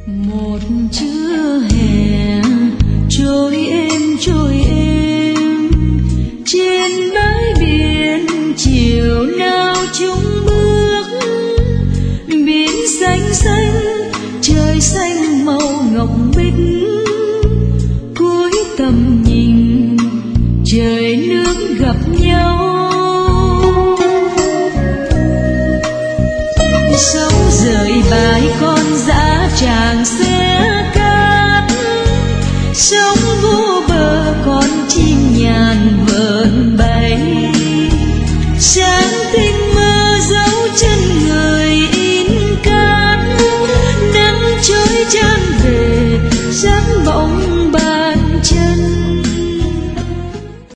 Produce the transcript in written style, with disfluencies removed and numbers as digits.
Một trưa hè trôi êm trên bãi biển, chiều nào chúng bước biển xanh xanh, trời xanh màu ngọc bích. Cuối tầm nhìn trời nước gặp nhau, sóng rời bãi con dã tràng xinh.